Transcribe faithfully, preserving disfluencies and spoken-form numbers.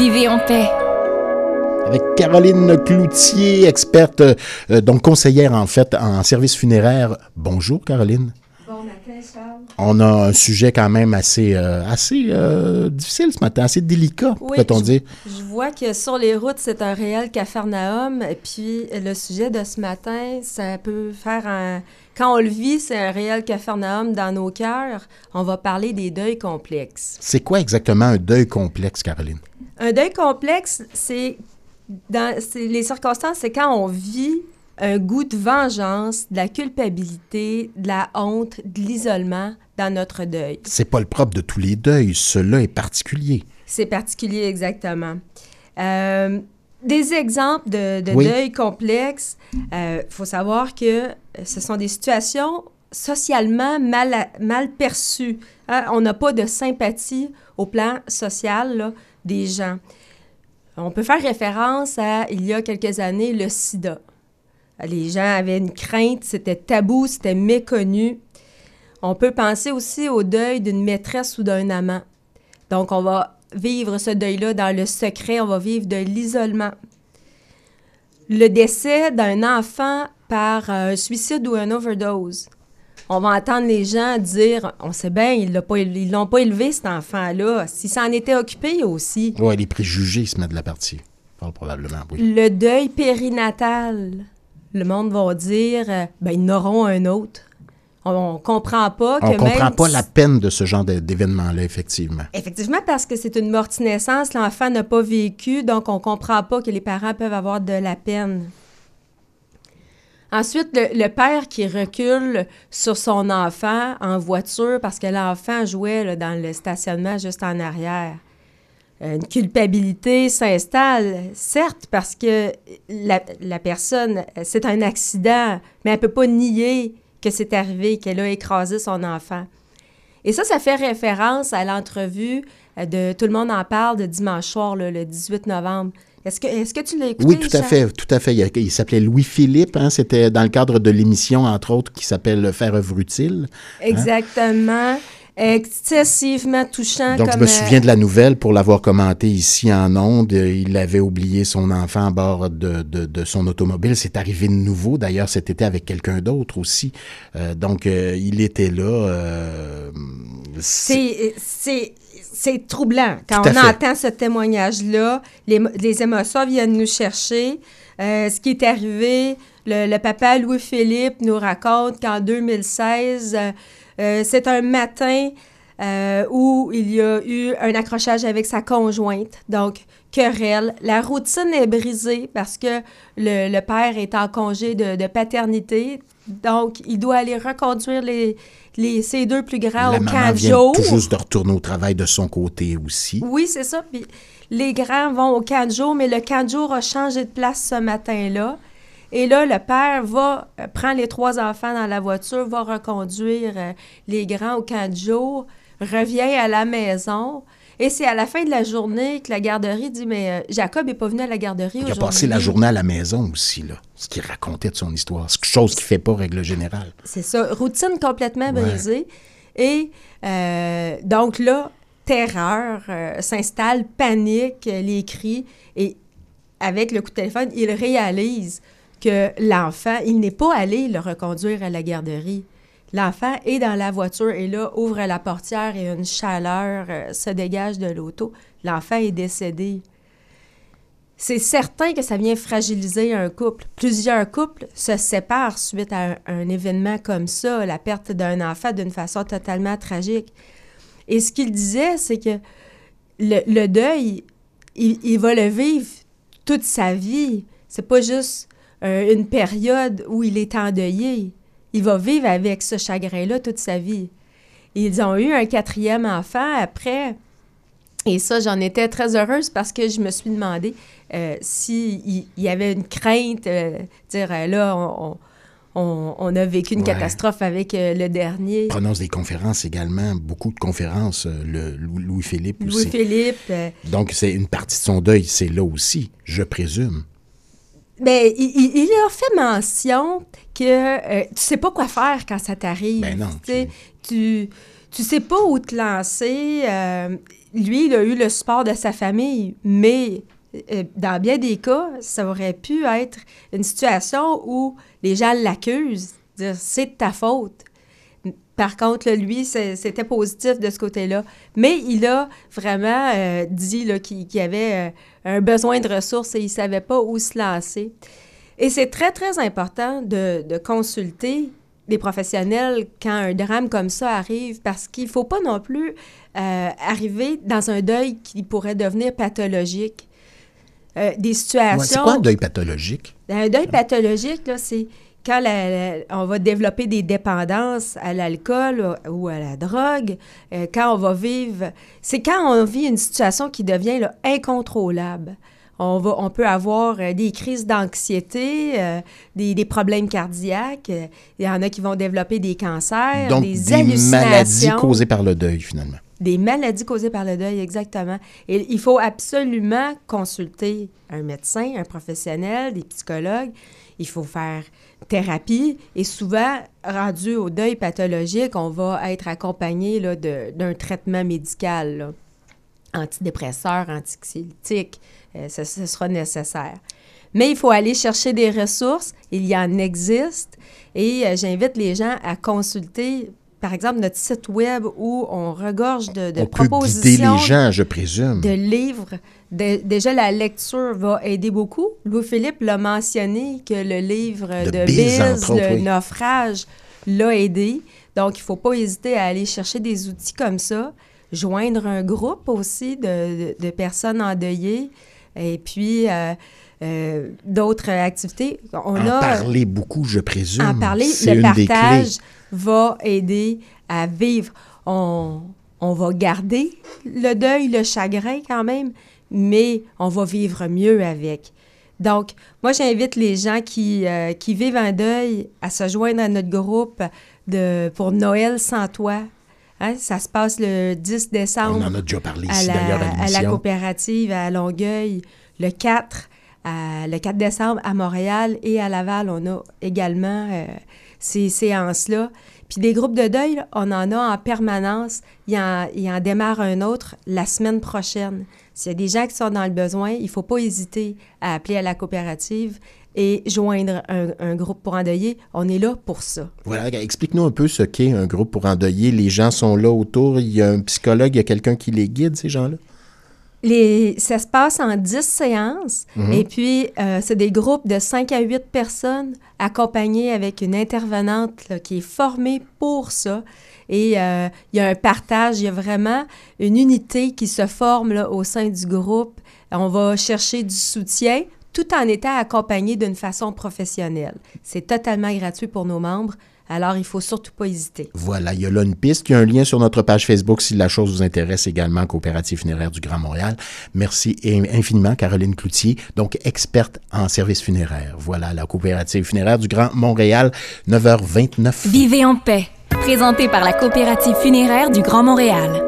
Vivez en paix. Avec Caroline Cloutier, experte, euh, donc conseillère en fait en service funéraire. Bonjour Caroline. Bon matin, Charles. On a un sujet quand même assez, euh, assez euh, difficile ce matin, assez délicat, Oui, pourrait-on je, dire. Je vois que sur les routes, c'est un réel capharnaüm. Et puis, le sujet de ce matin, ça peut faire un... Quand on le vit, c'est un réel capharnaüm dans nos cœurs. On va parler des deuils complexes. C'est quoi exactement un deuil complexe, Caroline? Un deuil complexe, c'est... Dans c'est, les circonstances, c'est quand on vit un goût de vengeance, de la culpabilité, de la honte, de l'isolement dans notre deuil. C'est pas le propre de tous les deuils, cela est particulier. C'est particulier, exactement. Euh, des exemples de, de oui. deuil complexe, il euh, faut savoir que ce sont des situations socialement mal, mal perçues. Hein? On n'a pas de sympathie au plan social là, des gens. On peut faire référence à, il y a quelques années, le sida. Les gens avaient une crainte, c'était tabou, c'était méconnu. On peut penser aussi au deuil d'une maîtresse ou d'un amant. Donc, on va vivre ce deuil-là dans le secret, on va vivre de l'isolement. Le décès d'un enfant par un suicide ou une overdose. On va entendre les gens dire, on sait bien, ils ne l'ont pas élevé, cet enfant-là. S'il s'en était occupé aussi. Oui, les préjugés se mettent de la partie. Fort probablement, oui. Le deuil périnatal. Le monde va dire, euh, ben ils n'auront un autre. On ne comprend pas que On ne comprend même pas la peine de ce genre d'événement-là, effectivement. Effectivement, parce que c'est une morte-naissance, l'enfant n'a pas vécu, donc on ne comprend pas que les parents peuvent avoir de la peine. Ensuite, le, le père qui recule sur son enfant en voiture parce que l'enfant jouait là, dans le stationnement juste en arrière. Une culpabilité s'installe, certes, parce que la, la personne, c'est un accident, mais elle ne peut pas nier que c'est arrivé, qu'elle a écrasé son enfant. Et ça, ça fait référence à l'entrevue de Tout le monde en parle de dimanche soir, là, le dix-huit novembre. Est-ce que, est-ce que tu l'as écouté? Oui, tout à Charles? fait, tout à fait. Il, il s'appelait Louis-Philippe, hein, c'était dans le cadre de l'émission, entre autres, qui s'appelle Faire œuvre utile. Exactement. Hein? Excessivement touchant. Donc, comme, je me souviens de la nouvelle pour l'avoir commenté ici en ondes. Il avait oublié son enfant à bord de, de, de son automobile. C'est arrivé de nouveau, d'ailleurs, cet été avec quelqu'un d'autre aussi. Euh, donc, euh, il était là. Euh, c'est... c'est... C'est troublant. Quand on entend ce témoignage-là, les, les émotions viennent nous chercher. Euh, ce qui est arrivé, le, le papa Louis-Philippe nous raconte qu'en deux mille seize, euh, c'est un matin euh, où il y a eu un accrochage avec sa conjointe. Donc, querelle. La routine est brisée parce que le, le père est en congé de, de paternité. Donc, il doit aller reconduire les, les, ses deux plus grands La au maman camp de vient jour. tout juste de retourner au travail de son côté aussi. Oui, c'est ça. Puis les grands vont au camp de jour, mais le camp de jour a changé de place ce matin-là. Et là, le père va, euh, prend les trois enfants dans la voiture, va reconduire euh, les grands au camp de jour, revient à la maison. Et c'est à la fin de la journée que la garderie dit « Mais euh, Jacob n'est pas venu à la garderie aujourd'hui. » Il a passé la journée à la maison aussi, là, ce qu'il racontait de son histoire. C'est quelque chose qu'il ne fait pas, règle générale. C'est ça. Routine complètement brisée. Ouais. Et euh, donc là, terreur euh, s'installe, panique, les cris. Et avec le coup de téléphone, il réalise que l'enfant, il n'est pas allé le reconduire à la garderie. L'enfant est dans la voiture et là, ouvre la portière et une chaleur euh, se dégage de l'auto. L'enfant est décédé. C'est certain que ça vient fragiliser un couple. Plusieurs couples se séparent suite à un, un événement comme ça, la perte d'un enfant d'une façon totalement tragique. Et ce qu'il disait, c'est que le, le deuil, il, il va le vivre toute sa vie. C'est pas juste euh, une période où il est endeuillé. Il va vivre avec ce chagrin-là toute sa vie. Ils ont eu un quatrième enfant après. Et ça, j'en étais très heureuse parce que je me suis demandé euh, s'il y avait une crainte, euh, dire euh, là, on, on, on a vécu une ouais. catastrophe avec euh, le dernier. Il prononce des conférences également, beaucoup de conférences, euh, le Louis-Philippe aussi. Louis-Philippe. Euh, Donc, c'est une partie de son deuil, c'est là aussi, je présume. Bien, il, il, il a fait mention que euh, tu sais pas quoi faire quand ça t'arrive. Ben non. Tu, tu tu sais pas où te lancer. Euh, lui, il a eu le support de sa famille, mais euh, dans bien des cas, ça aurait pu être une situation où les gens l'accusent, dire c'est de ta faute. Par contre, là, lui, c'est, c'était positif de ce côté-là. Mais il a vraiment euh, dit là, qu'il, qu'il avait euh, un besoin de ressources et il ne savait pas où se lancer. Et c'est très, très important de, de consulter des professionnels quand un drame comme ça arrive, parce qu'il ne faut pas non plus euh, arriver dans un deuil qui pourrait devenir pathologique. Euh, des situations... Ouais, c'est quoi un deuil pathologique? Un deuil pathologique, là, c'est quand la, la, on va développer des dépendances à l'alcool ou à la drogue, euh, quand on va vivre... C'est quand on vit une situation qui devient là, incontrôlable. On, va, on peut avoir euh, des crises d'anxiété, euh, des, des problèmes cardiaques. Euh, il y en a qui vont développer des cancers, Donc, des, des hallucinations. maladies causées par le deuil, finalement. Des maladies causées par le deuil, exactement. Et il faut absolument consulter un médecin, un professionnel, des psychologues. Il faut faire thérapie. Et souvent, rendu au deuil pathologique, on va être accompagné là, de, d'un traitement médical, là. Antidépresseurs, anxiolytiques, euh, ce, ce sera nécessaire. Mais il faut aller chercher des ressources. Il y en existe. Et euh, j'invite les gens à consulter, par exemple, notre site web où on regorge de, de on propositions. peut guider les gens, je présume. De livres. De, déjà, la lecture va aider beaucoup. Louis-Philippe l'a mentionné que le livre de, de Biz, Biz Le oui. naufrage, l'a aidé. Donc, il ne faut pas hésiter à aller chercher des outils comme ça. Joindre un groupe aussi de, de, de personnes endeuillées. Et puis... Euh, Euh, d'autres activités. On en a, parler beaucoup, je présume. En parler, c'est le une partage des clés. va aider à vivre. On, on va garder le deuil, le chagrin quand même, mais on va vivre mieux avec. Donc, moi, j'invite les gens qui, euh, qui vivent un deuil à se joindre à notre groupe de, pour Noël sans toi. Hein? Ça se passe le dix décembre. On en a déjà parlé ici, à la, d'ailleurs, à l'émission. À la coopérative à Longueuil. Le quatre À, le quatre décembre, à Montréal et à Laval, on a également euh, ces séances-là. Puis des groupes de deuil, là, on en a en permanence. Il en, il en démarre un autre la semaine prochaine. S'il y a des gens qui sont dans le besoin, il ne faut pas hésiter à appeler à la coopérative et joindre un, un groupe pour endeuiller. On est là pour ça. Voilà, explique-nous un peu ce qu'est un groupe pour endeuiller. Les gens sont là autour, il y a un psychologue, il y a quelqu'un qui les guide, ces gens-là? Les, ça se passe en dix séances, mm-hmm. et puis euh, c'est des groupes de cinq à huit personnes accompagnées avec une intervenante là, qui est formée pour ça. Et euh, il y a un partage, il y a vraiment une unité qui se forme là, au sein du groupe. On va chercher du soutien tout en étant accompagné d'une façon professionnelle. C'est totalement gratuit pour nos membres. Alors, il ne faut surtout pas hésiter. Voilà, il y a là une piste. Il y a un lien sur notre page Facebook si la chose vous intéresse également, Coopérative funéraire du Grand Montréal. Merci infiniment, Caroline Cloutier, donc experte en services funéraires. Voilà, la Coopérative funéraire du Grand Montréal, neuf heures vingt-neuf. Vivez en paix, présenté par la Coopérative funéraire du Grand Montréal.